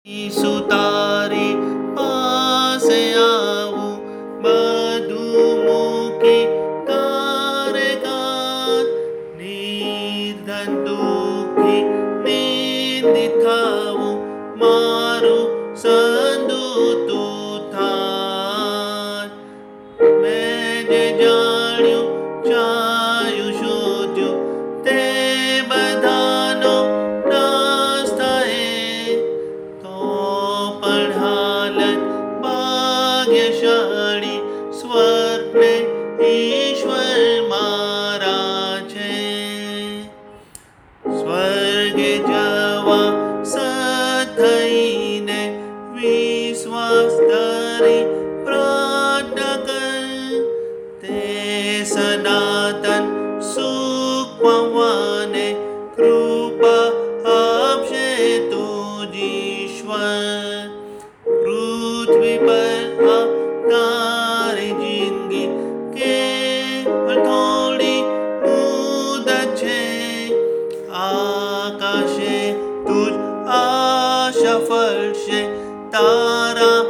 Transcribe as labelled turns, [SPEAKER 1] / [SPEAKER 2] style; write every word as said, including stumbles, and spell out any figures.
[SPEAKER 1] સુતારી પાસે આવું બધું મૂકી તારે કાન નિર્ધન દુઃખી નિંદિત થાવું મારું સંદુ તું થાન મેં જે જાણ્યું ચાહ્યું શોધ્યું તે બધાનો નાશ થાય તો પણ હાલત ભાગ્યશાળી સ્વર્ગને ઈશ્વર મારા છે સ્વર્ગે જવા સત થઈને વિશ્વાસ ધરી પ્રાર્થના કર તે સનાતન સુખ પામવાને કૃપા આપશે તુજીશ્વર પૃથ્વી પર આ તારી જિંદગી કેવળ થોડી મુદત છે આકાશે તુજ આશા ફળશે તારા